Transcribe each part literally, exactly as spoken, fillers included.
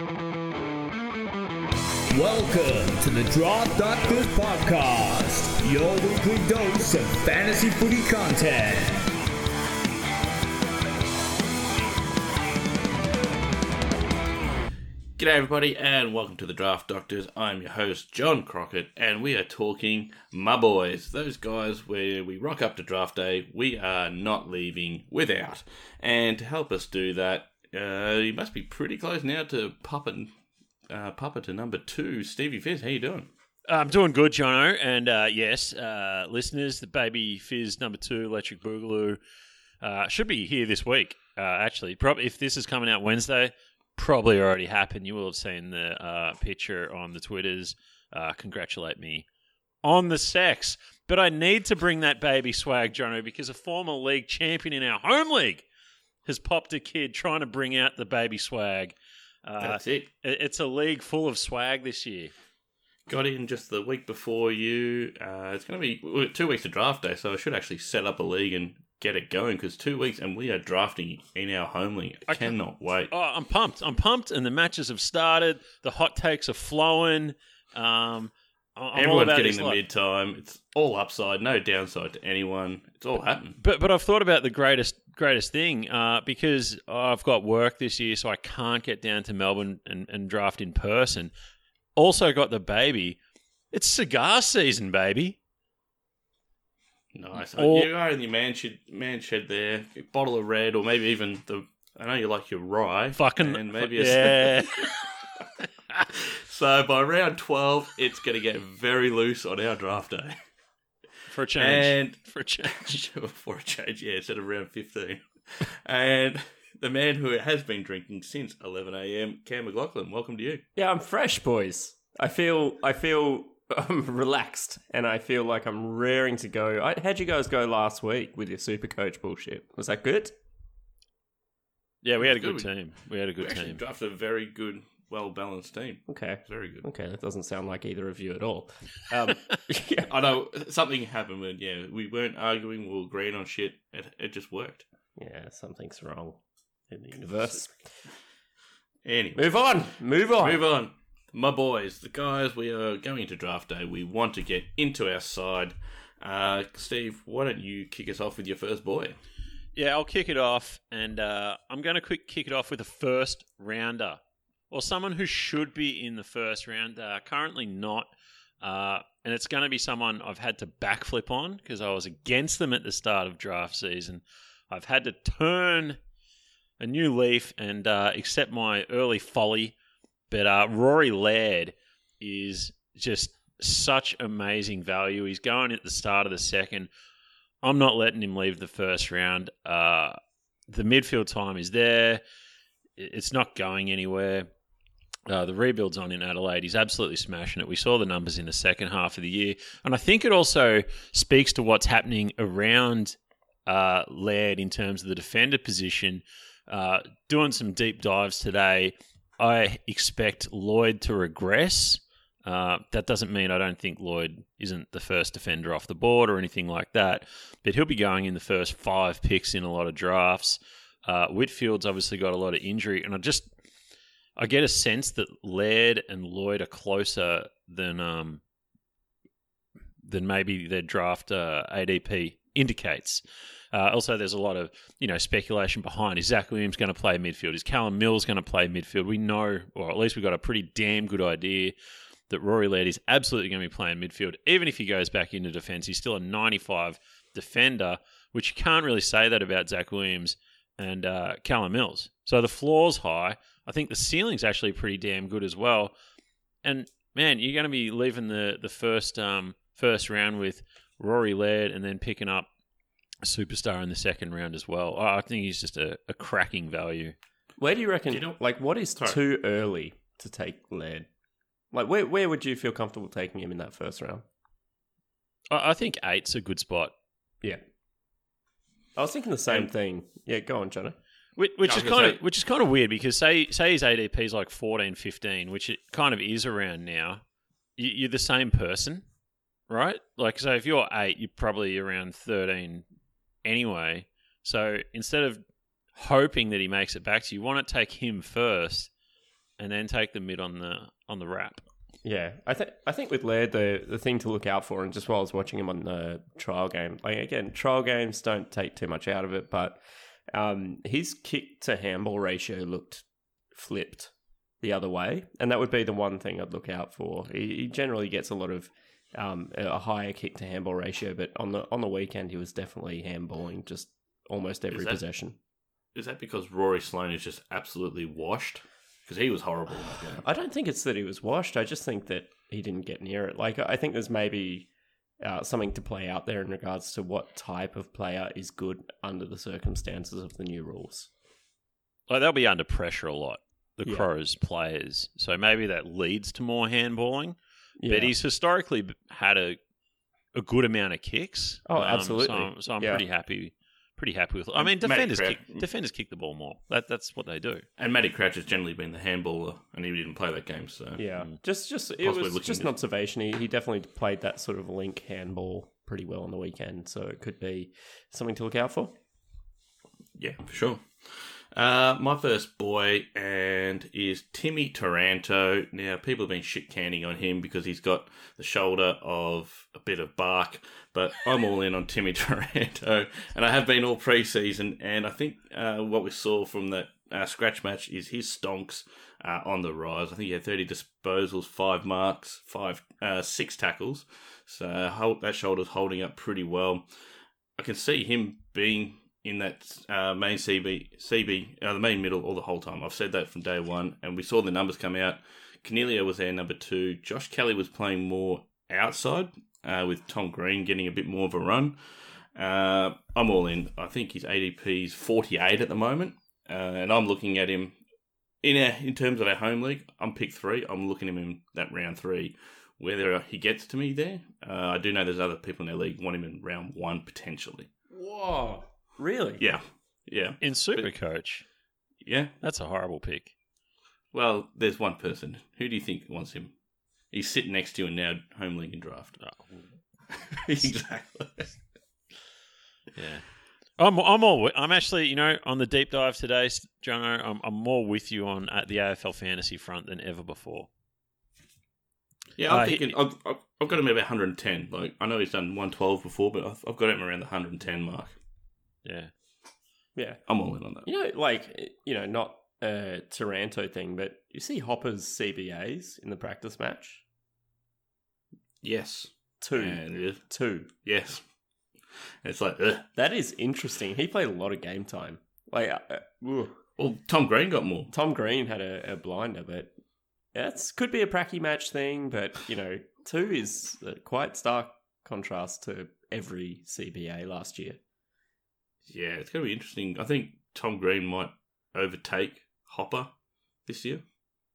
Welcome to the Draft Doctors Podcast, your weekly dose of fantasy footy content. G'day everybody and welcome to the Draft Doctors. I'm your host John Crockett and we are talking my boys, those guys where we rock up to draft day, we are not leaving without. And to help us do that, uh, you must be pretty close now to popping uh, Papa to number two. Stevie Fizz, how you doing? I'm doing good, Jono, and uh, yes, uh, listeners, the baby Fizz number two, Electric Boogaloo, uh, should be here this week. Uh, actually, probably if this is coming out Wednesday, probably already happened. You will have seen the uh, picture on the Twitters. Uh, congratulate me on the sex, but I need to bring that baby swag, Jono, because a former league champion in our home league has popped a kid trying to bring out the baby swag. Uh, That's it. It's a league full of swag this year. Got in just the week before you. Uh, it's going to be well, two weeks to draft day, so I should actually set up a league and get it going because two weeks and we are drafting in our home league. I cannot wait. Oh, I'm pumped. I'm pumped, and the matches have started. The hot takes are flowing. Um, I'm Everyone's all getting the like, mid-time. It's all upside, no downside to anyone. It's all happening. But but I've thought about the greatest greatest thing uh, because I've got work this year, so I can't get down to Melbourne and, and draft in person. Also got the baby. It's cigar season, baby. Nice. Or, you are in your man shed, man shed there. A bottle of red, or maybe even the. I know you like your rye. Fucking and maybe a, yeah. So by round twelve, it's going to get very loose on our draft day. For a change. And for a change. for a change, yeah, instead of round fifteen. And the man who has been drinking since eleven a.m., Cam McLaughlin, welcome to you. Yeah, I'm fresh, boys. I feel I feel um, relaxed, and I feel like I'm raring to go. I, how'd you guys go last week with your super coach bullshit? Was that good? Yeah, we had a good, good. team. We had a good We actually team. drafted a very good, well-balanced team. Okay. Very good. Okay, that doesn't sound like either of you at all. Um, Yeah, I know something happened when yeah we weren't arguing, we were agreeing on shit. It it just worked. yeah, something's wrong in the universe. Anyway, Move on. Move on. move on. My boys, the guys, we are going into draft day. We want to get into our side. Uh, Steve, why don't you kick us off with your first boy? Yeah, I'll kick it off, and uh, I'm going to quick kick it off with a first rounder, or someone who should be in the first round. Uh, currently not, uh, and it's going to be someone I've had to backflip on because I was against them at the start of draft season. I've had to turn a new leaf and uh, accept my early folly, but uh, Rory Laird is just such amazing value. He's going at the start of the second. I'm not letting him leave the first round. Uh, the midfield time is there. It's not going anywhere. Uh, the rebuild's on in Adelaide. He's absolutely smashing it. We saw the numbers in the second half of the year. And I think it also speaks to what's happening around uh, Laird in terms of the defender position. Uh, doing some deep dives today, I expect Lloyd to regress. Uh, that doesn't mean I don't think Lloyd isn't the first defender off the board or anything like that, but he'll be going in the first five picks in a lot of drafts. Uh, Whitfield's obviously got a lot of injury, and I just I get a sense that Laird and Lloyd are closer than um, than maybe their draft uh, A D P indicates. Uh, also, there's a lot of you know speculation behind. Is Zach Williams going to play midfield? Is Callum Mills going to play midfield? We know, or at least we've got a pretty damn good idea that Rory Laird is absolutely going to be playing midfield. Even if he goes back into defence, he's still a ninety-five defender, which you can't really say that about Zach Williams and uh, Callum Mills. So the floor's high. I think the ceiling's actually pretty damn good as well. And, man, you're going to be leaving the, the first um, first round with Rory Laird and then picking up a superstar in the second round as well. I think he's just a, a cracking value. Where do you reckon, Do you know- like, what is Sorry. too early to take Laird? Like, where where would you feel comfortable taking him in that first round? I, I think eight's a good spot. Yeah. I was thinking the same And- thing. Yeah, go on, Jono. Which, which I is was kind gonna of which is kind of weird because say say his A D P is like fourteen, fifteen, which it kind of is around now. You, you're the same person, right? Like, so if you're eight, you're probably around thirteen anyway. So instead of hoping that he makes it back to you, you want to take him first and then take the mid on the on the wrap. Yeah, I think I think with Laird, the the thing to look out for, and just while I was watching him on the trial game, like again, trial games don't take too much out of it, but um, his kick to handball ratio looked flipped the other way, and that would be the one thing I'd look out for. He, he generally gets a lot of um, a higher kick to handball ratio, but on the on the weekend he was definitely handballing just almost every Is that- possession. Is that because Rory Sloane is just absolutely washed? Because he was horrible in that game. I don't think it's that he was washed. I just think that he didn't get near it. Like, I think there's maybe uh, something to play out there in regards to what type of player is good under the circumstances of the new rules. Like they'll be under pressure a lot, the Yeah. Crows players. So maybe that leads to more handballing. Yeah. But he's historically b- had a a good amount of kicks. Oh, Um, absolutely. So I'm, so I'm Yeah. pretty happy. Pretty happy with. I mean, Matty defenders Crouch- kick, defenders kick the ball more. That that's what they do. And Matty Crouch has generally been the handballer, and he didn't play that game, so... Yeah, just just it Possibly was looking just an at- observation. He he definitely played that sort of link handball pretty well on the weekend, so it could be something to look out for. Yeah, for sure. Uh, my first boy and is Timmy Taranto. Now, people have been shit canning on him because he's got the shoulder of a bit of bark, but I'm all in on Timmy Taranto, and I have been all pre-season. And I think uh, what we saw from that uh, scratch match is his stonks uh, on the rise. I think he had thirty disposals, five marks, five uh, six tackles. So hold, that shoulder's holding up pretty well. I can see him being in that uh, main C B, C B uh, the main middle all the whole time. I've said that from day one, and we saw the numbers come out. Cornelio was there number two. Josh Kelly was playing more outside uh, with Tom Green getting a bit more of a run. Uh, I'm all in. I think his A D P is forty-eight at the moment, uh, and I'm looking at him in a, in terms of our home league. I'm pick three. I'm looking at him in that round three. Whether he gets to me there, uh, I do know there's other people in our league want him in round one potentially. Whoa, really? Yeah, yeah, In Supercoach, yeah. that's a horrible pick. Well, there's one person. Who do you think wants him? He's sitting next to you in our home league and draft. Oh, Exactly. yeah. I'm I'm all I'm actually, you know, on the deep dive today, Jono, I'm I'm more with you on at the A F L fantasy front than ever before. Yeah, I'm Uh, he- thinking. I've, I've I've got him at about one hundred ten. Like I know he's done one twelve before, but I've, I've got him around the one hundred ten mark. Yeah. Yeah. I'm all in on that. You know, like, you know, not a Taranto thing, but you see Hopper's C B As in the practice match? Yes. Two. And it is. Two. Yes. It's like, ugh. That is interesting. He played a lot of game time. Like, uh, ugh. Well, Tom Green got more. Tom Green had a, a blinder, but that could be a pracky match thing, but, you know, two is a quite stark contrast to every C B A last year. Yeah, it's going to be interesting. I think Tom Green might overtake Hopper this year.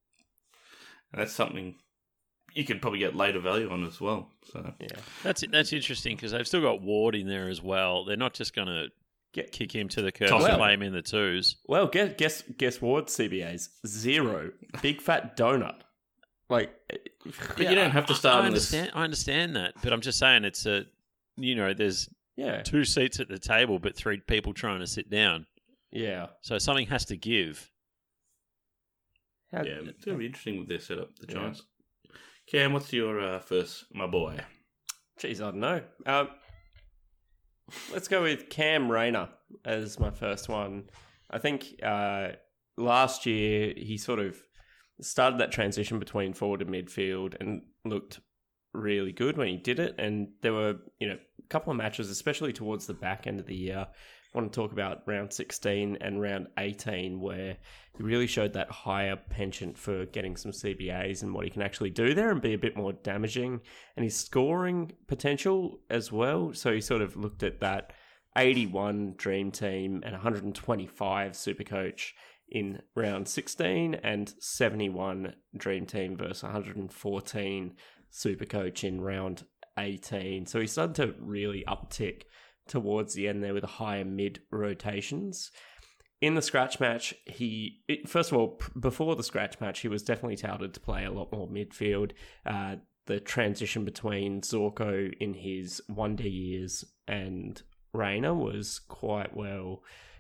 And that's something you could probably get later value on as well. So Yeah. That's that's interesting because they've still got Ward in there as well. They're not just going to Get, kick him to the curb Toss and him. play him in the twos. well, guess, guess, guess Ward's C B As? Zero. Big fat donut. Like, But you don't have to start I on this. understand. I understand that, but I'm just saying it's a, you know, there's yeah. two seats at the table, but three people trying to sit down. Yeah. So something has to give. How- Yeah, it's going to be interesting with their setup, the Yeah. Giants. Cam, what's your uh, first, my boy? Jeez, I don't know. Um, let's go with Cam Rayner as my first one. I think uh, last year he sort of started that transition between forward and midfield and looked really good when he did it. And there were, you know, a couple of matches, especially towards the back end of the year. I want to talk about round sixteen and round eighteen, where he really showed that higher penchant for getting some C B As and what he can actually do there and be a bit more damaging, and his scoring potential as well. So he sort of looked at that eighty-one Dream Team and one hundred twenty-five Supercoach in round sixteen and seventy-one Dream Team versus one hundred fourteen Supercoach in round eighteen. So he started to really uptick towards the end there with the higher mid rotations. In the scratch match, he, it, first of all, p- before the scratch match, he was definitely touted to play a lot more midfield. Uh, the transition between Zorko in his one D years and Rayner was quite well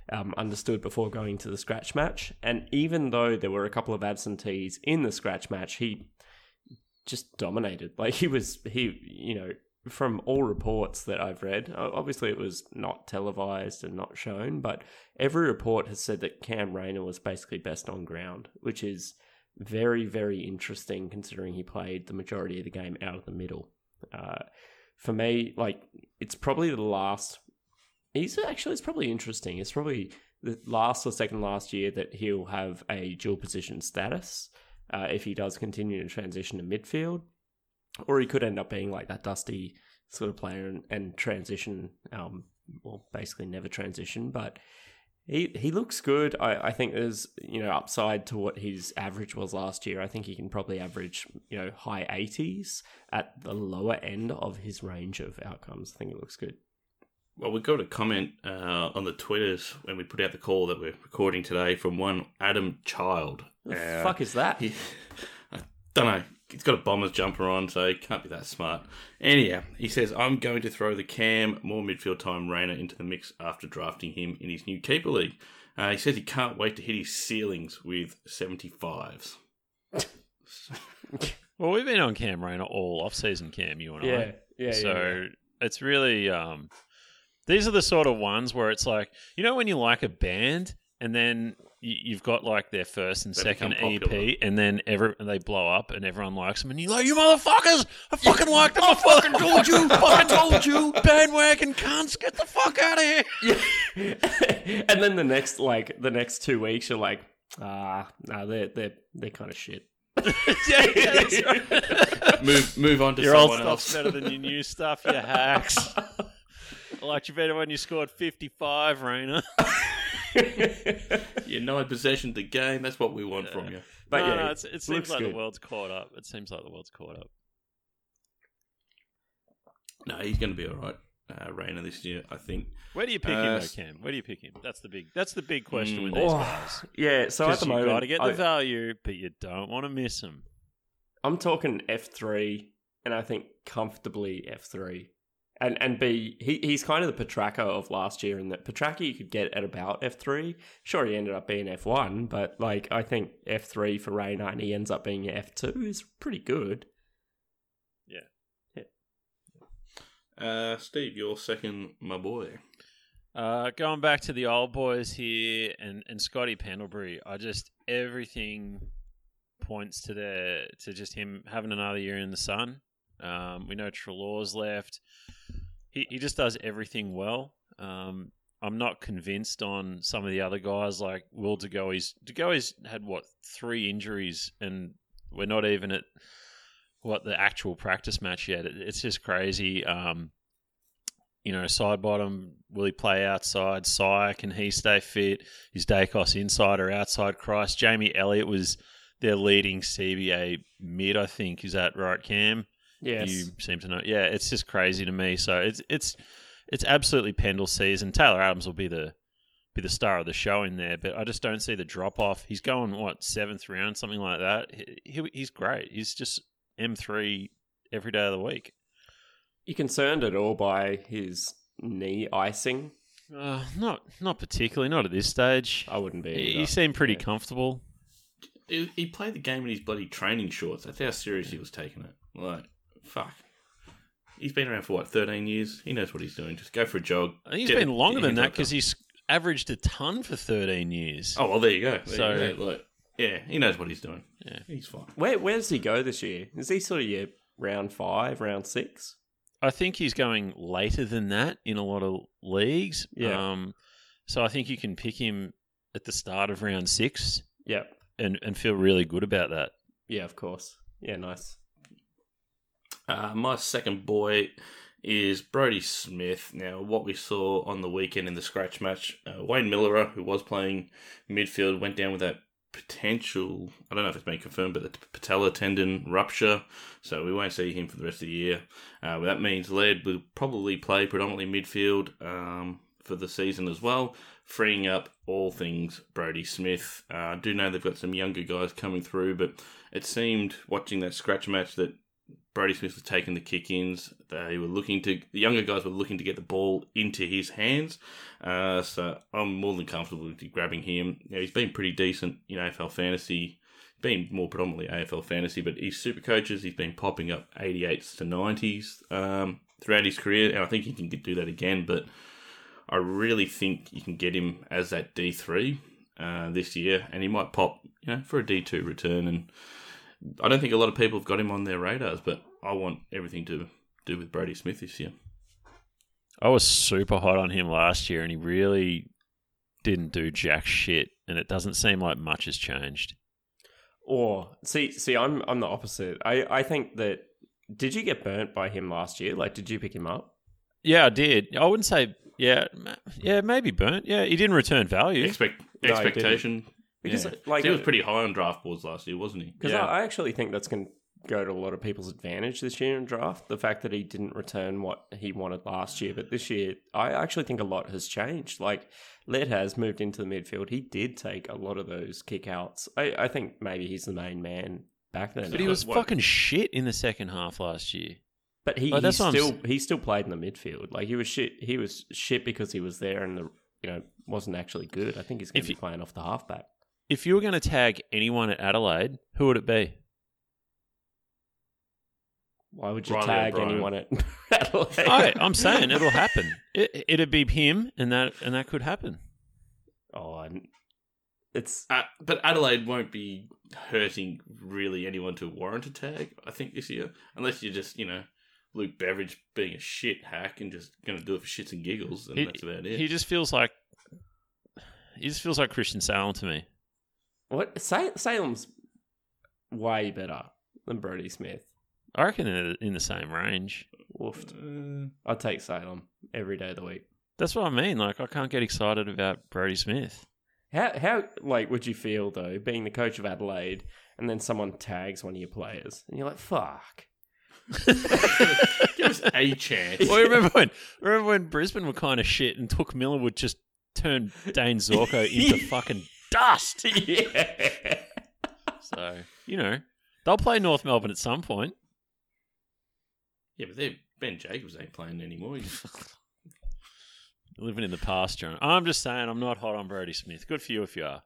um, understood before going to the scratch match. And even though there were a couple of absentees in the scratch match, he just dominated. Like he was, he, you know, from all reports that I've read, obviously it was not televised and not shown, but every report has said that Cam Rayner was basically best on ground, which is very, very interesting considering he played the majority of the game out of the middle. Uh, for me, like, it's probably the last... He's actually, it's probably interesting. It's probably the last or second last year that he'll have a dual position status uh, if he does continue to transition to midfield. Or he could end up being like that dusty sort of player and, and transition, um, well, basically never transition, but he he looks good. I, I think there's, you know, upside to what his average was last year. I think he can probably average, you know, high eighties at the lower end of his range of outcomes. I think it looks good. Well, we got a comment uh, on the Twitters when we put out the call that we're recording today from one Adam Child. What the uh, fuck is that? He, I don't know. He's got a Bombers jumper on, so he can't be that smart. Anyhow, he says, I'm going to throw the Cam, more midfield time Rayner into the mix after drafting him in his new keeper league. Uh, he says he can't wait to hit his ceilings with seventy-fives. Well, we've been on Cam Rayner all off-season, Cam, you and Yeah, I. yeah, So yeah, yeah. it's really... Um, these are the sort of ones where it's like, you know when you like a band and then you, you've got like their first and They second become E popular. P and then every, they blow up and everyone likes them and you're like, you motherfuckers, I fucking like them, I fucking told you, fucking told you, bandwagon cunts, get the fuck out of here. Yeah. And then the next, like, the next two weeks, you're like, ah, no, they're, they're, they're kind of shit. yeah, yeah, that's right. Move move on to Your old someone stuff's else. better than your new stuff, you hacks. I liked you better when you scored fifty-five, Rayner. You're nine possession to game. That's what we want Yeah. from you. But no, yeah, no, it's, it seems looks like good. the world's caught up. It seems like the world's caught up. No, he's going to be all right, uh, Rayner, this year, I think. Where do you pick Uh, him, though, Cam? Where do you pick him? That's the big. That's the big question with Mm. these Oh, guys. yeah, so at Because the you moment, got to get the I- value, but you don't want to miss them. I'm talking F three, and I think comfortably F three. And and B, he, he's kind of the Petraka of last year in that Petraka you could get at about F three. Sure, he ended up being F one, but like I think F three for Rayner and he ends up being F two is pretty good. Yeah. Uh, Steve, your second, my boy. Uh, going back to the old boys here and, and Scotty Pendlebury, I just everything points to their to just him having another year in the sun. Um, we know Treloar's left. He he just does everything well. Um, I'm not convinced on some of the other guys like Will DeGoey's. DeGoey's had what three injuries, and we're not even at what the actual practice match yet. It, it's just crazy. Um, you know, side bottom, will he play outside? Sire, can he stay fit? Is Dacos inside or outside Christ? Jamie Elliott was their leading C B A mid, I think. Is that right, Cam? Yes. You seem to know. Yeah, it's just crazy to me. So it's it's it's absolutely Pendle season. Taylor Adams will be the be the star of the show in there, but I just don't see the drop off. He's going what seventh round, something like that. He, he, he's great. He's just M three every day of the week. You concerned at all by his knee icing? Uh, not not particularly. Not at this stage. I wouldn't be. He, either. he seemed pretty Yeah. comfortable. He, he played the game in his bloody training shorts. That's how serious he was taking it. Like, fuck. He's been around for, what, thirteen years? He knows what he's doing. Just go for a jog. I think he's Get been it- longer get than your that job because done. he's averaged a ton for thirteen years. Oh, well, there you go. There So- you go. Like, yeah, he knows what he's doing. Yeah. He's fine. Where where does he go this year? Is he sort of your round five, round six? I think he's going later than that in a lot of leagues. Yeah. Um, so I think you can pick him at the start of round six Yeah. and, and feel really good about that. Yeah, of course. Yeah, nice. Uh, my second boy is Brodie Smith. Now, what we saw on the weekend in the scratch match, uh, Wayne Miller, who was playing midfield, went down with that potential, I don't know if it's been confirmed, but the patella tendon rupture, so we won't see him for the rest of the year. Uh, that means Laird will probably play predominantly midfield um, for the season as well, freeing up all things Brodie Smith. Uh, I do know they've got some younger guys coming through, but it seemed, watching that scratch match, that Brody Smith was taking the kick-ins. They were looking to the younger guys were looking to get the ball into his hands. Uh, so I'm more than comfortable with grabbing him. You know, he's been pretty decent in A F L fantasy, been more predominantly A F L fantasy, but he's super coaches. He's been popping up eighty-eights to nineties um, throughout his career, and I think he can do that again. But I really think you can get him as that D three uh, this year, and he might pop, you know, for a D two return. And I don't think a lot of people have got him on their radars, but I want everything to do with Brody Smith this year. I was super hot on him last year, and he really didn't do jack shit, and it doesn't seem like much has changed. Or see, see, I'm I'm the opposite. I, I think that did you get burnt by him last year? Like, did you pick him up? Yeah, I did. I wouldn't say yeah, yeah, maybe burnt. Yeah, he didn't return value. Expect No, he expectation Because yeah. like he was pretty high on draft boards last year, wasn't he? Because Yeah. I, I actually think that's going to go to a lot of people's advantage this year in draft. The fact that he didn't return what he wanted last year, but this year I actually think a lot has changed. Like Led has moved into the midfield. He did take a lot of those kickouts. I, I think maybe he's the main man back then. But he was What- fucking shit in the second half last year. But he, Like, he that's what I'm still s- he still played in the midfield. Like he was shit. He was shit because he was there and the you know wasn't actually good. I think he's going If to be you- playing off the halfback. If you were going to tag anyone at Adelaide, who would it be? Why would you Riley tag O'Brien. anyone at Adelaide? I, I'm saying it'll happen. It, it'd be him, and that and that could happen. Oh, and it's Uh, but Adelaide won't be hurting really anyone to warrant a tag, I think, this year. Unless you're just, you know, Luke Beveridge being a shit hack and just going to do it for shits and giggles, and He, that's about it. he just feels like he just feels like Christian Salem to me. what Sa- Salem's way better than Brody Smith. I reckon they're in the same range. Woofed. Uh, I'd take Salem every day of the week. That's what I mean. Like, I can't get excited about Brody Smith. How how like would you feel though being the coach of Adelaide and then someone tags one of your players and you're like fuck? give us a chance. Well, remember when remember when Brisbane were kind of shit and Took Miller would just turn Dane Zorko into fucking dust. Yeah. So, you know, they'll play North Melbourne at some point. Yeah, but they're- Ben Jacobs ain't playing anymore. He's- Living in the past, John. I'm just saying I'm not hot on Brody Smith. Good for you if you are.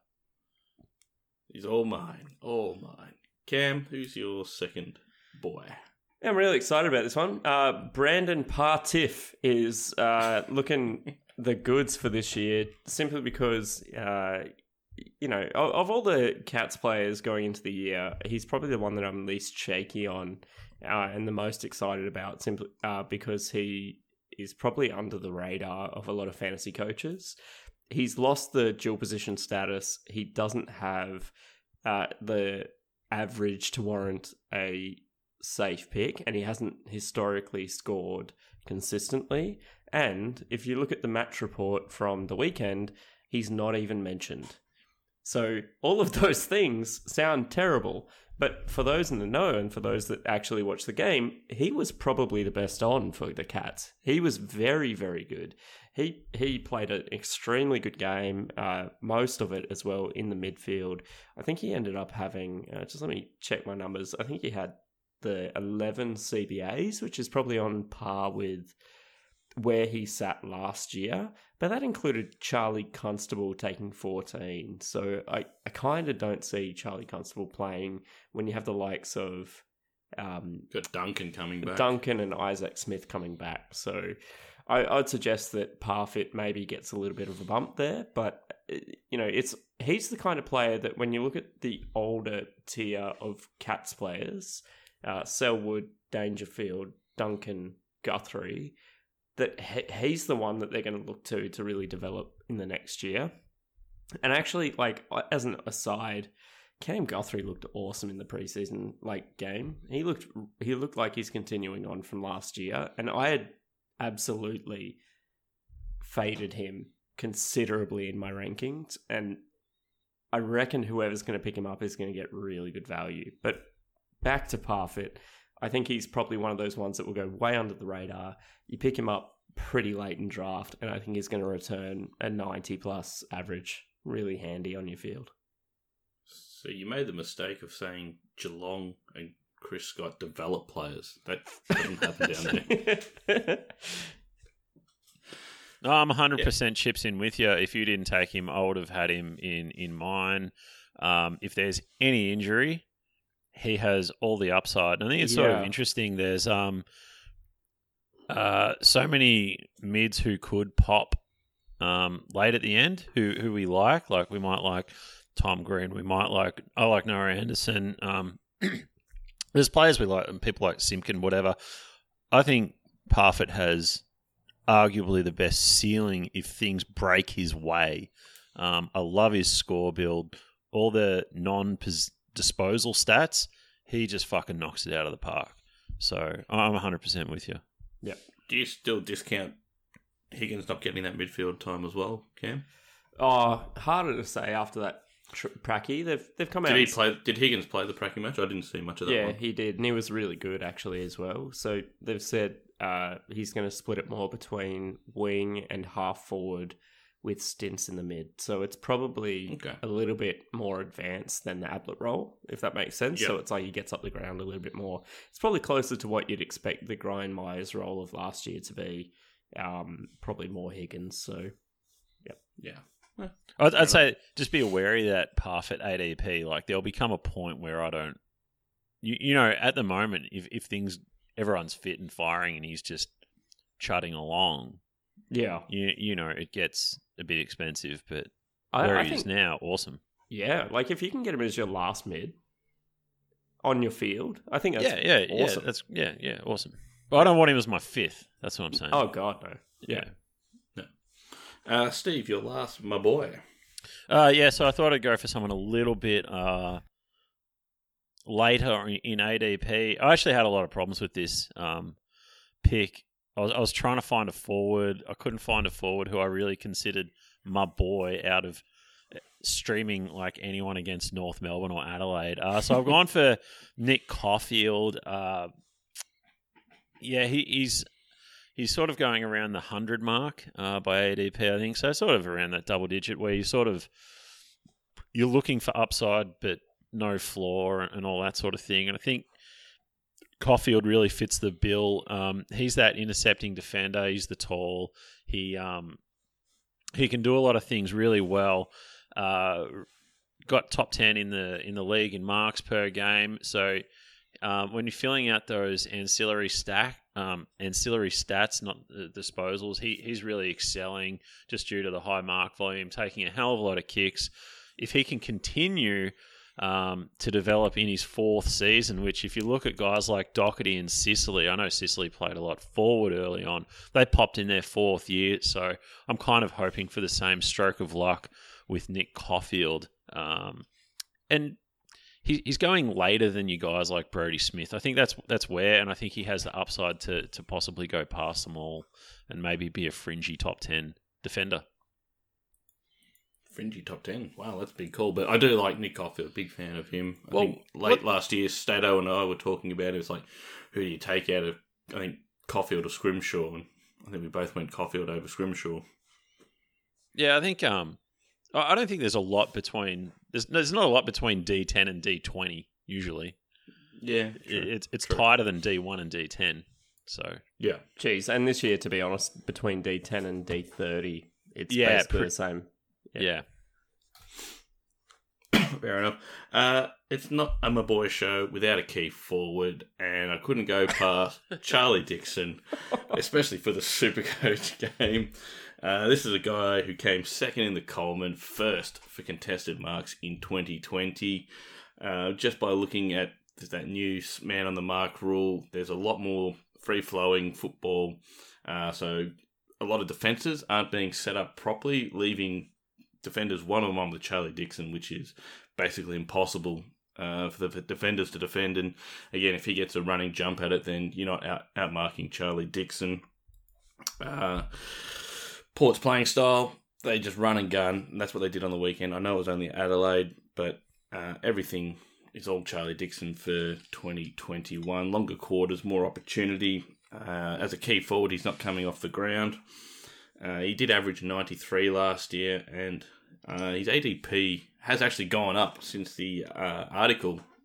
He's all mine. All mine. Cam, who's your second boy? I'm really excited about this one. Uh, Brandon Partiff is uh, looking the goods for this year simply because, uh, you know, of, of all the Cats players going into the year, he's probably the one that I'm least shaky on uh, and the most excited about simply uh, because he is probably under the radar of a lot of fantasy coaches. He's lost the dual position status. He doesn't have uh, the average to warrant a safe pick, and he hasn't historically scored consistently. And if you look at the match report from the weekend, he's not even mentioned. So all of those things sound terrible. But for those in the know and for those that actually watch the game, he was probably the best on for the Cats. He was very, very good. He he played an extremely good game, uh, most of it as well in the midfield. I think he ended up having, uh, just let me check my numbers, I think he had the eleven C B As, which is probably on par with where he sat last year, but that included Charlie Constable taking fourteen. So I, I kind of don't see Charlie Constable playing when you have the likes of um, Got Duncan coming back. Duncan and Isaac Smith coming back. So I, I'd suggest that Parfit maybe gets a little bit of a bump there, but uh, you know, it's he's the kind of player that when you look at the older tier of Cats players, uh, Selwood, Dangerfield, Duncan, Guthrie, that he- he's the one that they're going to look to to really develop in the next year. And actually, like, as an aside, Cam Guthrie looked awesome in the preseason like game. He looked he looked like he's continuing on from last year, and I had absolutely faded him considerably in my rankings, and I reckon whoever's going to pick him up is going to get really good value. But back to Parfit, I think he's probably one of those ones that will go way under the radar. You pick him up pretty late in draft, and I think he's going to return a ninety plus average. Really handy on your field. So you made the mistake of saying Geelong and Chris Scott develop players. That doesn't happen down there. No, I'm one hundred percent yeah. chips in with you. If you didn't take him, I would have had him in, in mine. Um, if there's any injury, he has all the upside. And I think it's sort Yeah. of interesting. There's um, uh, so many mids who could pop um, late at the end who, who we like. Like we might like Tom Green. We might like, I like Noah Anderson. Um, there's players we like, and people like Simpkin, whatever. I think Parfitt has arguably the best ceiling if things break his way. Um, I love his score build. All the non-disposal stats, he just fucking knocks it out of the park. So I'm one hundred percent with you. Yep. Do you still discount Higgins not getting that midfield time as well, Cam? Oh, harder to say after that tr- Pracky. They've they've come Did out. he play? Did Higgins play the Pracky match? I didn't see much of that Yeah, one. he did, and he was really good actually as well. So they've said uh, he's going to split it more between wing and half forward with stints in the mid. So it's probably Okay. a little bit more advanced than the Ablett role, if that makes sense. Yep. So it's like he gets up the ground a little bit more. It's probably closer to what you'd expect the Brian Myers role of last year to be. Um, probably more Higgins. So Yeah. I'd, I'd say just be wary that Parfitt A D P, like there'll become a point where I don't, you, you know, at the moment, if, if things, everyone's fit and firing and he's just chudding along, yeah, you you know, it gets a bit expensive, but I, where I he think is now, awesome. yeah, like if you can get him as your last mid on your field, I think that's yeah, yeah, awesome. yeah, that's yeah, yeah, awesome. But I don't want him as my fifth. That's what I'm saying. Oh God, no. yeah. No. Uh, Steve, your last, my boy. Uh, yeah, so I thought I'd go for someone a little bit uh, later in A D P. I actually had a lot of problems with this um, pick. I was, I was trying to find a forward. I couldn't find a forward who I really considered my boy out of streaming like anyone against North Melbourne or Adelaide. Uh, so I've gone for Nick Caulfield. Uh, yeah, he, he's... He's sort of going around the one hundred mark uh, by A D P, I think. So sort of around that double digit where you sort of, you're looking for upside but no floor and all that sort of thing. And I think Caulfield really fits the bill. Um, he's that intercepting defender. He's the tall. He um, he can do a lot of things really well. Uh, got top ten in the in the league in marks per game. So um, when you're filling out those ancillary stack, Um, ancillary stats, not the disposals. He he's really excelling just due to the high mark volume, taking a hell of a lot of kicks. If he can continue um, to develop in his fourth season, which if you look at guys like Doherty and Sicily, I know Sicily played a lot forward early on. They popped in their fourth year, so I'm kind of hoping for the same stroke of luck with Nick Caulfield. Um, and He, he's going later than you guys like Brodie Smith. I think that's that's where, and I think he has the upside to to possibly go past them all and maybe be a fringy top ten defender. Fringy top ten. Wow, that's a big call. But I do like Nick Caulfield. Big fan of him. I Well, think late what- last year, Stato and I were talking about it. It's like, who do you take out of, I think, Caulfield or Scrimshaw? And I think we both went Caulfield over Scrimshaw. Yeah, I think um, I I don't think there's a lot between. There's there's not a lot between D ten and D twenty usually. Yeah. It, it's it's True. tighter than D one and D ten. So Yeah. Jeez, and this year, to be honest, between D ten and D thirty, it's Yeah, basically pre- the same. yeah. Yeah. Fair enough. Uh, it's not a my boy show without a key forward, and I couldn't go past Charlie Dixon, especially for the Supercoach game. Uh, this is a guy who came second in the Coleman, first for contested marks in twenty twenty. Uh, just by looking at that new man on the mark rule, there's a lot more free-flowing football. Uh, so a lot of defences aren't being set up properly, leaving defenders one-on-one with Charlie Dixon, which is basically impossible uh, for the defenders to defend. And again, if he gets a running jump at it, then you're not out outmarking Charlie Dixon. Uh, Port's playing style, they just run and gun, and that's what they did on the weekend. I know it was only Adelaide, but uh, everything is all Charlie Dixon for twenty twenty-one. Longer quarters, more opportunity. Uh, as a key forward, he's not coming off the ground. Uh, he did average ninety-tee last year, and uh, his A D P has actually gone up since the uh, article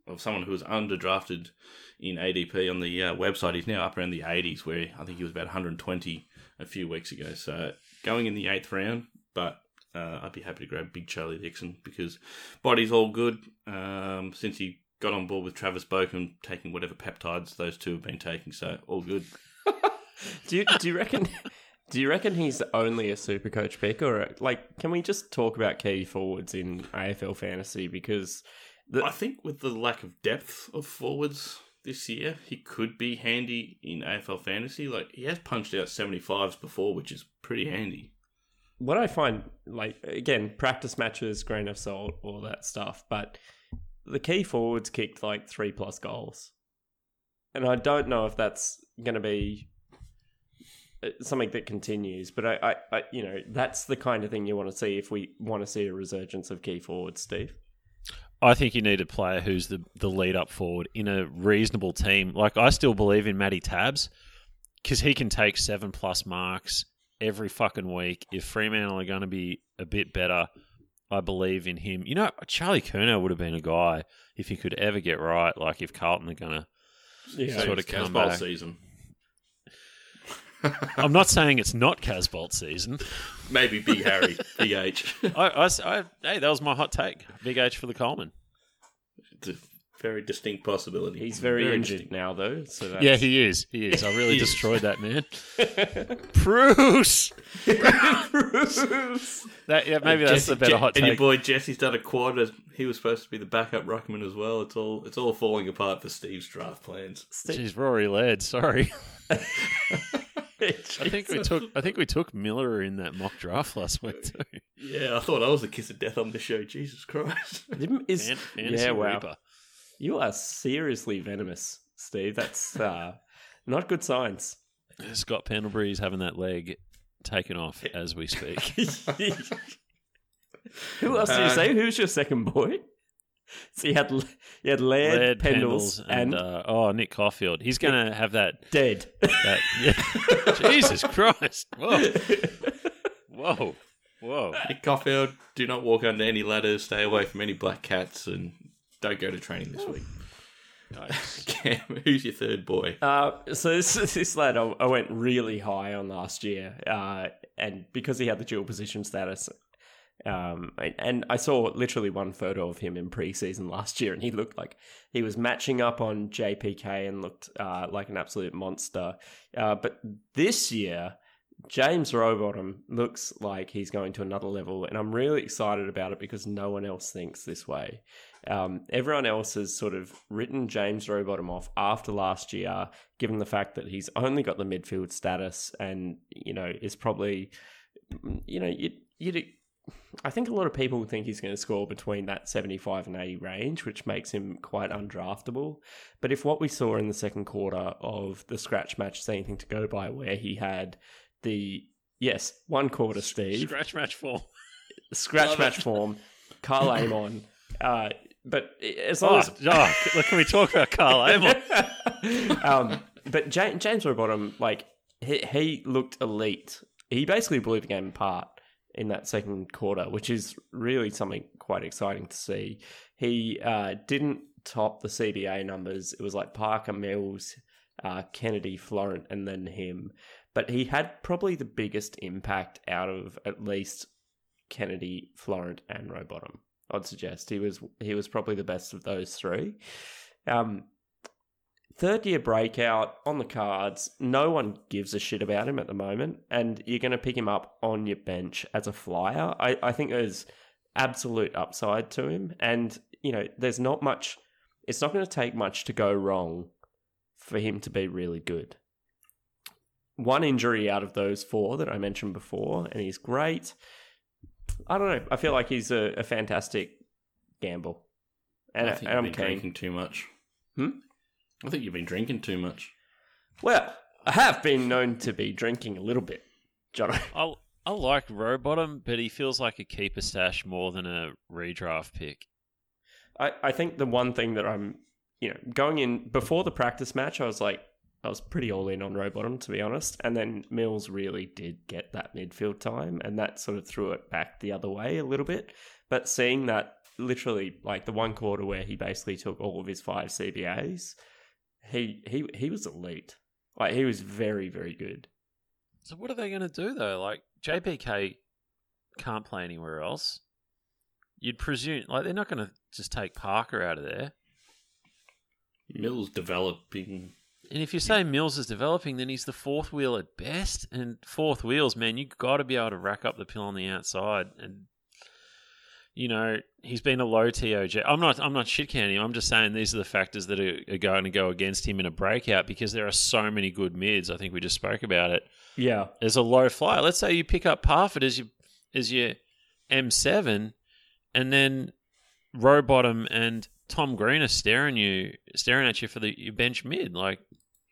of someone who was underdrafted in A D P on the uh, website. He's now up around the eighties, where I think he was about one hundred twenty a few weeks ago. So going in the eighth round, but uh, I'd be happy to grab Big Charlie Dixon because body's all good um, since he got on board with Travis Boken, taking whatever peptides those two have been taking. So all good. do you do you reckon? Do you reckon he's only a super coach pick, or like, can we just talk about key forwards in A F L fantasy? Because the- I think with the lack of depth of forwards this year, he could be handy in A F L fantasy. Like, he has punched out seventy-fives before, which is pretty handy. what I find, like, again, practice matches, grain of salt, all that stuff, but the key forwards kicked like three plus goals, and I don't know if that's going to be something that continues, but I, I, I, you know, that's the kind of thing you want to see if we want to see a resurgence of key forwards, Steve. I think you need a player who's the, the lead up forward in a reasonable team. Like, I still believe in Matty Tabs because he can take seven plus marks every fucking week. If Fremantle are going to be a bit better, I believe in him. You know, Charlie Curnow would have been a guy if he could ever get right. Like, if Carlton are going to Yeah, sort of It's come Casbolt back. season. I'm not saying it's not Casbolt season. Maybe Big Harry, Big H. I, I, I, hey, that was my hot take. Big H for the Coleman. It's a very distinct possibility. He's very, injured distinct. now, though. So that's... Yeah, he is. He is. I really He is. destroyed that man. Bruce. That, yeah, maybe that's Jesse- a better Je- hot And your take. boy Jesse's done a quad as he was supposed to be the backup ruckman as well. It's all it's all falling apart for Steve's draft plans. Jeez, Rory Laird. Sorry. I think we took. I think we took Miller in that mock draft last week too. Yeah, I thought I was the kiss of death on the show. Jesus Christ. Is, Fan- Fantasy yeah, wow. Reaper. You are seriously venomous, Steve. That's uh, not good signs. Scott Pendlebury's having that leg taken off as we speak. Who else did you Uh, say? Who's your second boy? So you had you had Laird, Laird, Pendles, Pendles, and, and uh, oh, Nick Caulfield. He's going to have that. dead. that yeah. Jesus Christ! Whoa, whoa, whoa! Nick Caulfield, do not walk under any ladders. Stay away from any black cats, and don't go to training this week. Cam, who's your third boy? Uh, so this, this lad I, I went really high on last year, uh, and because he had the dual position status, um, and I saw literally one photo of him in preseason last year, and he looked like he was matching up on J P K and looked uh, like an absolute monster. Uh, but this year, James Rowbottom looks like he's going to another level, and I'm really excited about it because no one else thinks this way. Um, everyone else has sort of written James Rowbottom off after last year, given the fact that he's only got the midfield status and, you know, is probably, you know, you you I think a lot of people think he's going to score between that seventy-five and eighty range, which makes him quite undraftable. But if what we saw in the second quarter of the scratch match is anything to go by, where he had the, yes, one quarter, Steve, Scratch match form. scratch Love match it. form, Carl Amon, uh, but as long Oh, as oh, look, can we talk about Carl Amon? um, but James, James Rowbottom, like, he, he looked elite. He basically blew the game apart in that second quarter, which is really something quite exciting to see. He uh, didn't top the C D A numbers. It was like Parker, Mills, uh, Kennedy, Florent, and then him. But he had probably the biggest impact out of at least Kennedy, Florent, and Rowbottom. I'd suggest he was he was probably the best of those three. Um, third year breakout on the cards. No one gives a shit about him at the moment, and you're going to pick him up on your bench as a flyer. I, I think there's absolute upside to him, and you know there's not much. It's not going to take much to go wrong for him to be really good. One injury out of those four that I mentioned before, and he's great. I don't know. I feel like he's a, a fantastic gamble, and, I think and I'm you've been keen. drinking too much. Hmm? I think you've been drinking too much. Well, I have been known to be drinking a little bit, John. I I like Rowbottom, but he feels like a keeper stash more than a redraft pick. I, I think the one thing that I'm, you know, going in before the practice match, I was like, I was pretty all in on Rowbottom, to be honest. And then Mills really did get that midfield time, and that sort of threw it back the other way a little bit. But seeing that literally like the one quarter where he basically took all of his five C B As. He he he was elite. Like he was very very good. So what are they going to do though? Like J P K can't play anywhere else. You'd presume like they're not going to just take Parker out of there. Mills developing. And if you say Mills is developing, then he's the fourth wheel at best. And fourth wheels, man, you got to be able to rack up the pill on the outside. And you know, he's been a low T O J. I'm not I'm not shit canning him. I'm just saying these are the factors that are, are going to go against him in a breakout because there are so many good mids. I think we just spoke about it. Yeah. There's a low flyer. Let's say you pick up Parford as your as your M seven and then Rowbottom and Tom Green are staring you staring at you for the your bench mid. Like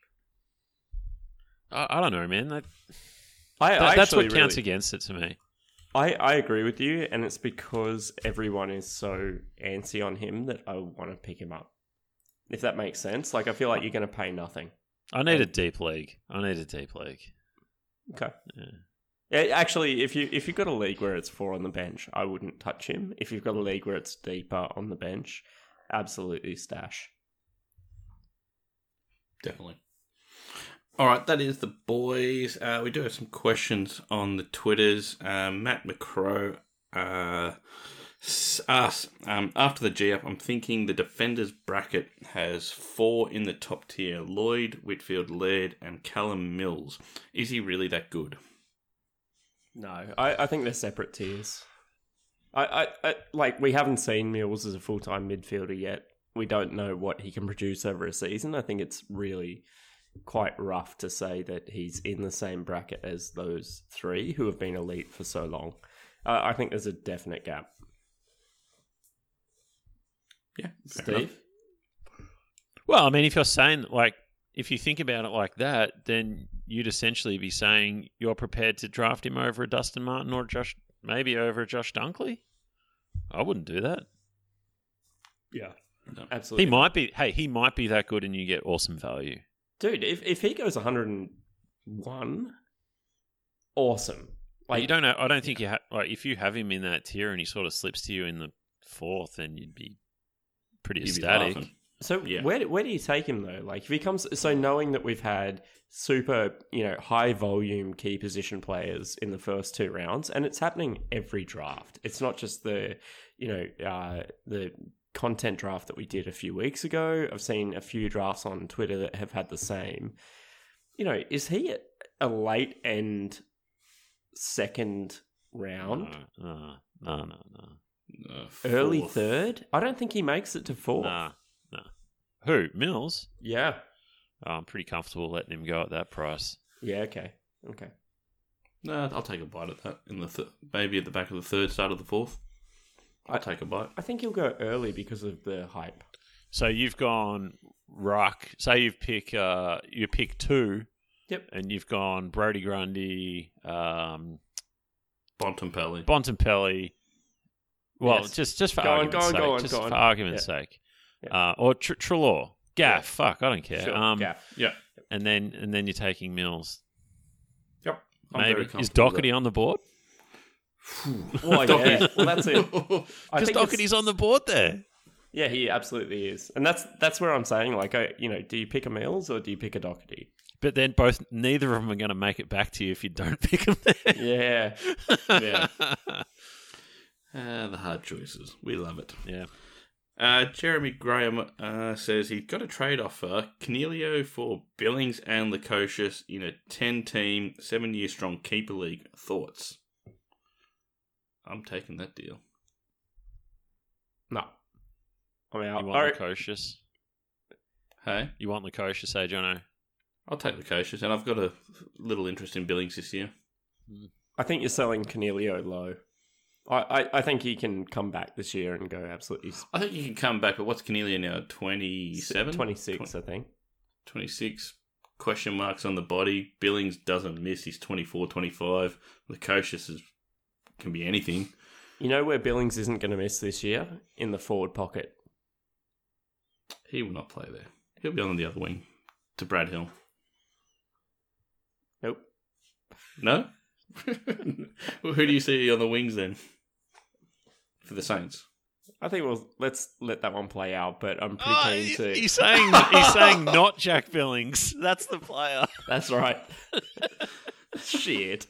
I, I don't know, man. That, I, that, I that's what actually counts really- against it to me. I, I agree with you, and it's because everyone is so antsy on him that I want to pick him up. If that makes sense. Like, I feel like you're going to pay nothing. I need a deep league. I need a deep league. Okay. Yeah. Yeah, actually, if, you, if you've got a league where it's four on the bench, I wouldn't touch him. If you've got a league where it's deeper on the bench, absolutely stash. Definitely. All right, that is the boys. Uh, we do have some questions on the Twitters. Um, Matt McCrow uh, asks, um, after the G-Up, I'm thinking the defenders bracket has four in the top tier, Lloyd, Whitfield, Laird, and Callum Mills. Is he really that good? No, I, I think they're separate tiers. I, I, I like we haven't seen Mills as a full-time midfielder yet. We don't know what he can produce over a season. I think it's really quite rough to say that he's in the same bracket as those three who have been elite for so long. Uh, I think there's a definite gap. Yeah, fair Steve? enough. Well, I mean, if you're saying, like, if you think about it like that, then you'd essentially be saying you're prepared to draft him over a Dustin Martin or Josh, maybe over a Josh Dunkley. I wouldn't do that. Yeah, No. absolutely. He might be, hey, he might be that good and you get awesome value. Dude, if, if he goes one hundred one, awesome. Like, you don't know, I don't think you have, like, if you have him in that tier and he sort of slips to you in the fourth, then you'd be pretty You'd be ecstatic. laughing. So Yeah. where where do you take him though? Like if he comes, so knowing that we've had super, you know, high volume key position players in the first two rounds, and it's happening every draft. It's not just the, you know, uh, the content draft that we did a few weeks ago. I've seen a few drafts on Twitter that have had the same. You know, is he a, a late end second round, No, no, no, no, no. Uh, early fourth. third? I don't think he makes it to fourth. Nah, nah. Who? Mills? Yeah. Oh, I'm pretty comfortable letting him go at that price. Yeah. Okay. Okay. No, I'll take a bite at that in the th- maybe at the back of the third, start of the fourth. I'll I- take a bite. I think he'll go early because of the hype. So you've gone Ruck. Say you've pick uh you pick two. Yep. And you've gone Brody Grundy, um, Bontempelli. Bontempelli. Well, Yes. just just for Go on, argument's go on, sake, go on, just go on. for argument's Yeah. sake, Yeah. uh, or Tr- Trelaw, Gaff. Yeah. Fuck, I don't care. Sure. Um, yeah. Yeah. and then and then you're taking Mills. Yep. I'm Maybe very is comfortable with Doherty on the board? Well, yeah. Well, that's it. I Because think it's- Doherty's on the board there. Yeah, he absolutely is, and that's that's where I'm saying, like, I, you know, do you pick a Mills or do you pick a Doherty? But then both, neither of them are going to make it back to you if you don't pick them there. Yeah. Yeah. Uh, the hard choices. We love it. Yeah. Uh, Jeremy Graham uh, says he's got a trade offer: Cornelio for Billings and Lukosius in a ten-team, seven-year strong keeper league. Thoughts? I'm taking that deal. No. I mean, I, You want I, Lukosius? Hey, You want Lukosius, eh, Jono? I'll take Lukosius, and I've got a little interest in Billings this year. I think you're selling Cornelio low. I, I, I think he can come back this year and go absolutely I think you can come back, but what's Cornelio now? twenty-seven? twenty-six, I think. twenty-six. Question marks on the body. Billings doesn't miss. He's twenty-four, twenty-five. Lukosius is, can be anything. You know where Billings isn't going to miss this year? In the forward pocket. He will not play there. He'll be on the other wing to Brad Hill. Nope. No? Well, who do you see on the wings then? For the Saints? I think we'll let's let that one play out. But I'm pretty Oh, keen he- to. he's saying he's saying not Jack Billings. That's the player. That's right. Shit.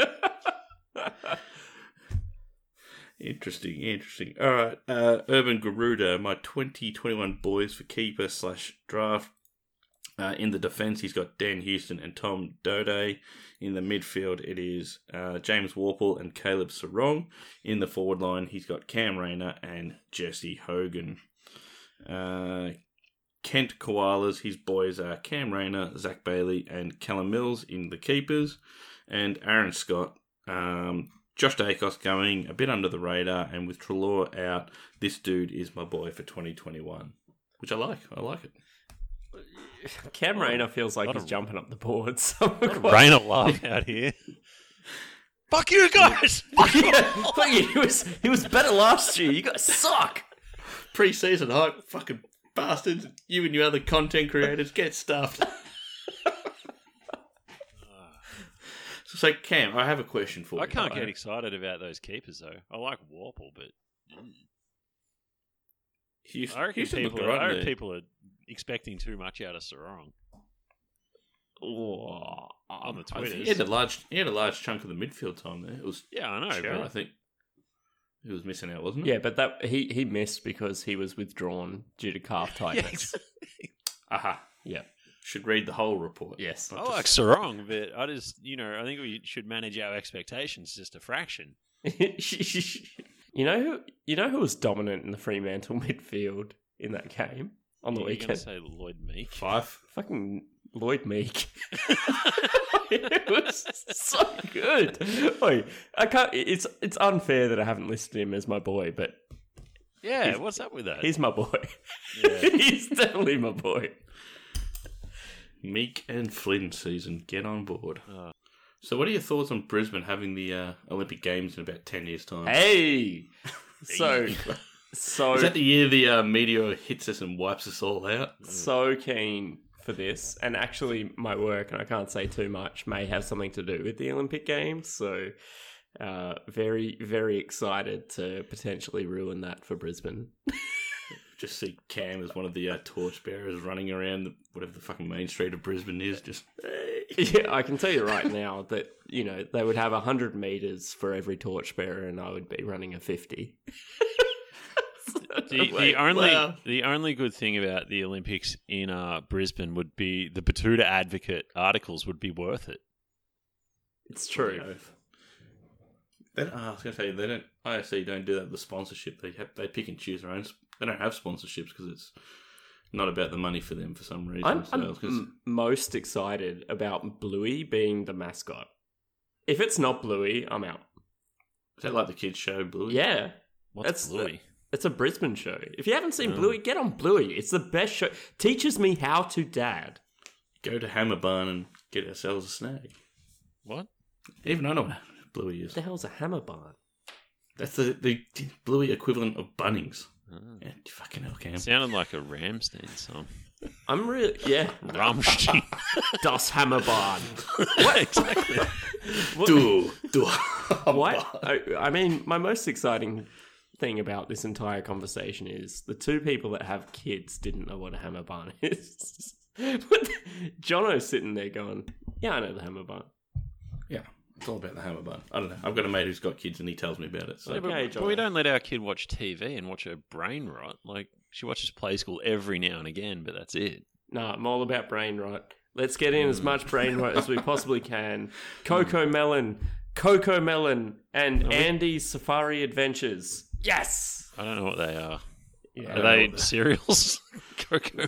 Interesting, interesting. All right, uh, Urban Garuda, my twenty twenty-one boys for keeper slash draft. Uh, in the defence, he's got Dan Houston and Tom Dode. In the midfield, it is uh, James Warple and Caleb Sarong. In the forward line, he's got Cam Rayner and Jesse Hogan. Uh, Kent Koalas, his boys are Cam Rayner, Zach Bailey, and Callum Mills in the keepers. And Aaron Scott, um, Josh Dacos going a bit under the radar, and with Treloar out, this dude is my boy for twenty twenty-one, which I like. I like it. Cam Rayner feels like Lot he's of- jumping up the board. So Rain of love out here. Fuck you guys! Fuck you! Fuck you, he was he was better last year. You guys suck. Pre-season hype, fucking bastards. You and your other content creators get stuffed. so, so, Cam, I have a question for you. I can't right? get excited about those keepers though. I like Warple, but Houston, I reckon Houston looked people, alright I reckon there. people are expecting too much out of Sarong Oh, on the I think Twitters. he had a large, he had a large chunk of the midfield time there. It was Yeah, I know. Cher, but I think. He was missing out, wasn't it? yeah, but that he he missed because he was withdrawn due to calf Yeah, tightness. Aha. Yeah. Should read the whole report. Yes. I Not like just- Sarong, but I just, you know, I think we should manage our expectations just a fraction. You know who you know who was dominant in the Fremantle midfield in that game on the You're going to weekend? say Lloyd Meek? Five. Fucking Lloyd Meek. It was so good. Oi, I can't. It's it's unfair that I haven't listed him as my boy, but Yeah, what's up with that? he's my boy. Yeah. He's definitely my boy. Meek and Flynn season. Get on board. Oh. So, what are your thoughts on Brisbane having the uh, Olympic Games in about ten years' time? Hey, so so Is that the year the uh, meteor hits us and wipes us all out? so keen for this, and actually my work, and I can't say too much, may have something to do with the Olympic Games, so uh, very, very excited to potentially ruin that for Brisbane. Just see Cam as one of the uh, torchbearers running around the, whatever the fucking main street of Brisbane is. Just hey. Yeah, I can tell you right now that, you know, they would have one hundred metres for every torchbearer, and I would be running a fifty. The, the Wait, only wow. the only good thing about the Olympics in uh, Brisbane would be the Batuta Advocate articles would be worth it. It's true. You know, they, oh, I was going to say they don't. I S C don't do that with the sponsorship. They have, they pick and choose their own. sp- They don't have sponsorships because it's not about the money for them for some reason. I'm, so, I'm 'cause- m- most excited about Bluey being the mascot. If it's not Bluey, I'm out. is that like the kids show Blue? Yeah, What's That's- Bluey? it's a Brisbane show. If you haven't seen Oh. Bluey, get on Bluey. It's the best show. Teaches me how to dad. Go to Hammer Barn and get ourselves a snag. What? Even I know what Bluey is. What the hell's a hammer barn? That's the, the Bluey equivalent of Bunnings. Oh. Yeah, fucking hell, Cam. Sounded like a Ramstein song. I'm really yeah. Rammstein. Das Hammer Barn. What exactly? Do, do. What? I, I mean, my most exciting thing about this entire conversation is the two people that have kids didn't know what a hammer barn is. Jono's sitting there going, "Yeah, I know the hammer barn." Yeah, it's all about the Hammer Barn. I don't know. I've got a mate who's got kids and he tells me about it. So Yeah, but, Okay, but we Jono. don't let our kid watch T V and watch her brain rot. Like, she watches Play School every now and again, but that's it. No, I'm all about brain rot. Let's get in as much brain rot as we possibly can. Coco Melon, Coco Melon, and Andy's Safari Adventures. Yes. I don't know what they are. Yeah, Are they cereals? Cocoa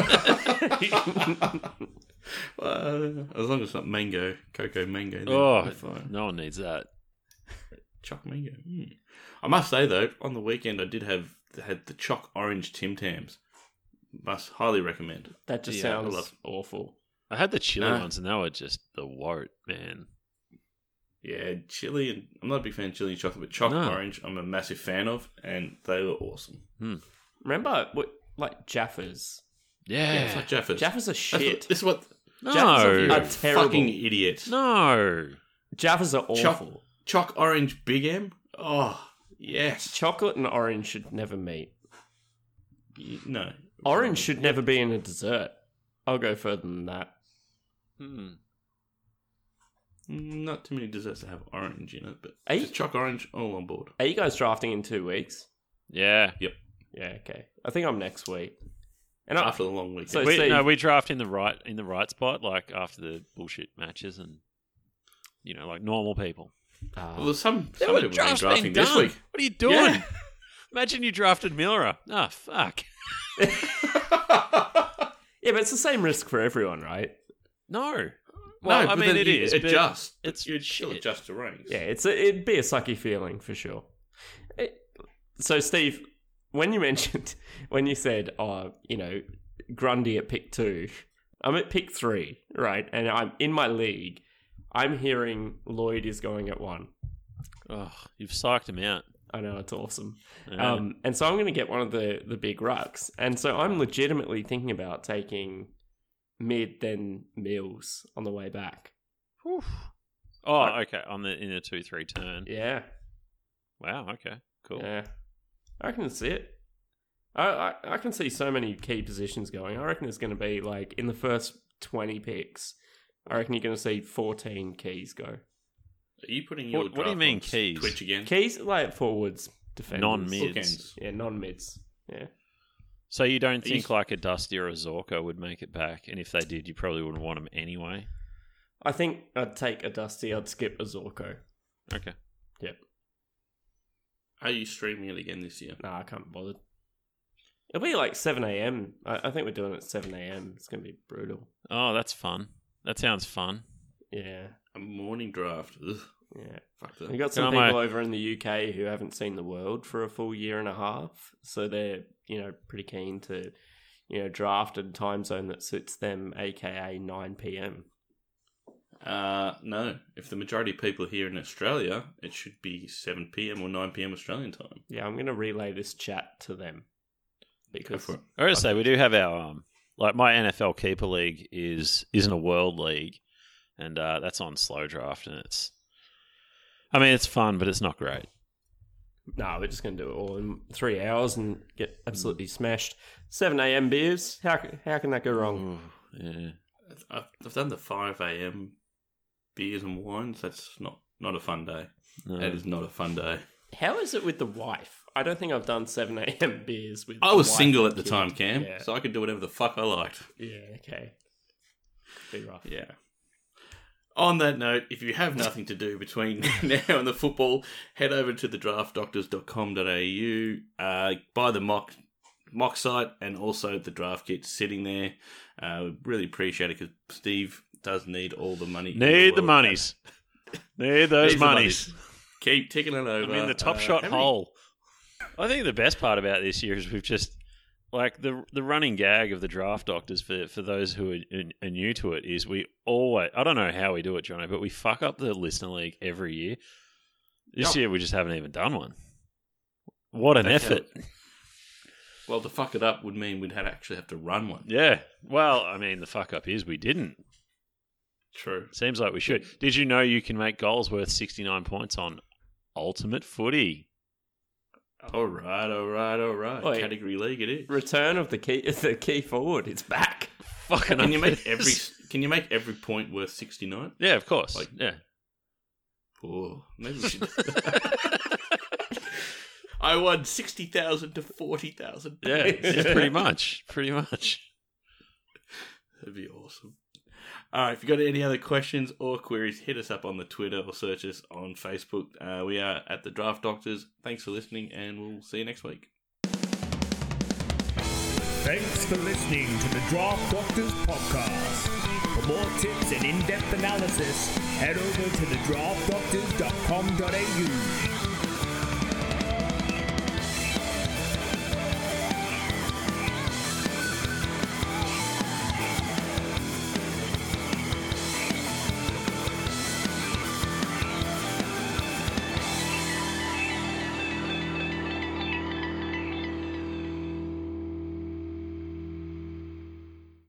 Melon. Uh, as long as it's not mango, cocoa mango. Then Oh, we're fine. no one needs that. Choc mango. Mm. I must say though, on the weekend I did have had the choc orange Tim Tams. Must highly recommend. That just Yeah, I sounds love- awful. I had the chili Nah. ones, and they were just the woat, man. Yeah, chili and I'm not a big fan of chili and chocolate, but choc No. orange I'm a massive fan of, and they were awesome. Remember, what, like Jaffas? Yeah. Yeah, it's like Jaffers. Jaffas are That's shit. what, this is what no. Jaffas are a terrible. fucking idiot. no. Jaffas are Choc, awful. choc orange Big M. Oh, Yes. Chocolate and orange should never meet. Y- No. Orange should never be in a dessert. I'll go further than that. Hmm. Not too many desserts that have orange in it, but Are you- just choc orange, all on board. Are you guys drafting in two weeks? Yeah. Yep. Yeah, okay. I think I'm next week. And I, After the long weekend. So- We, Steve- no, we draft in the right in the right spot, like after the bullshit matches, and you know, like normal people. uh, well, there's some, Yeah, some but people draft's been been drafting this done. week. What are you doing? Yeah. Imagine you drafted Miller. Oh, fuck. yeah, but it's the same risk for everyone, right? No. Well, no, I but mean, then it you is. but Adjust. It's You'd still shit. adjust to ranks. Yeah, it's a, it'd be a sucky feeling for sure. It- so, Steve, when you mentioned, when you said, oh, you know, Grundy at pick two, I'm at pick three, right? And I'm in my league. I'm hearing Lloyd is going at one. Oh, you've psyched him out. I know, it's awesome. Yeah. Um, and so I'm going to get one of the, the big rucks. And so I'm legitimately thinking about taking Mid, then Mills on the way back. oh, okay. On the in a two three turn. Yeah. Wow. Okay. Cool. Yeah. I can see it. I, I, I can see so many key positions going. I reckon it's going to be like in the first twenty picks, I reckon you're going to see fourteen keys go. Are you putting your What- what do you draft mean on keys? Twitch again? Keys like forwards, defenders. Non-mids. Bookends. Yeah, non mids. Yeah. So you don't you- think like a Dusty or a Zorko would make it back? And if they did, you probably wouldn't want them anyway. I think I'd take a Dusty, I'd skip a Zorko. Okay. Yep. Are you streaming it again this year? Nah, I can't be bothered. It'll be like seven a.m. I, I think we're doing it at seven a.m. It's going to be brutal. Oh, that's fun. That sounds fun. Yeah. A morning draft. Ugh, Yeah. fuck that. We got some Can I- people over in the U K who haven't seen the world for a full year and a half, so they're, you know, pretty keen to, you know, draft at a time zone that suits them, aka nine p.m. Uh, no. If the majority of people are here in Australia, it should be seven p.m. or nine p.m. Australian time. Yeah, I'm going to relay this chat to them Go because for it. I gotta say, we do have our um, like my N F L keeper league is isn't a world league, and uh, that's on slow draft, and it's, I mean, it's fun, but it's not great. no, we're just going to do it all in three hours and get absolutely smashed. seven a.m. beers, how how can that go wrong? Yeah. I've, I've done the five a.m. beers and wines. That's not, not a fun day. No. That is not a fun day. How is it with the wife? I don't think I've done seven a.m. beers with. I the was wife single and at the kid. time, Cam, Yeah. so I could do whatever the fuck I liked. Yeah, okay. Be rough. Yeah. On that note, if you have nothing to do between now and the football, head over to the draft doctors dot com dot a u, uh, buy the mock mock site and also the draft kit sitting there. Uh, we really appreciate it because Steve does need all the money. in Need the world. monies. Need those Needs the monies. Keep ticking it over. I mean, the top Uh, shot how many- hole. I think the best part about this year is we've just like the the running gag of the draft doctors for for those who are, are new to it is we always, I don't know how we do it, Jono, but we fuck up the listener league every year. This Yep. year we just haven't even done one. What an That's effort! Well, to fuck it up would mean we'd have actually have to run one. Yeah. Well, I mean, the fuck up is we didn't. True. Seems like we should. Did you know you can make goals worth sixty-nine points on Ultimate Footy? All right, all right, all right. Wait. Category league it is. Return of the key, the key forward. It's back. Fucking Can you up make it every? is. Can you make every point worth sixty nine? Yeah, of course. Like- yeah. Oh, maybe we should. I won sixty thousand to forty thousand. Yeah, yeah, pretty much. Pretty much. That'd be awesome. All right, if you got any other questions or queries, hit us up on the Twitter or search us on Facebook. Uh, we are at the Draft Doctors. Thanks for listening, and we'll see you next week. Thanks for listening to the Draft Doctors podcast. For more tips and in-depth analysis, head over to the draft doctors dot com dot a u.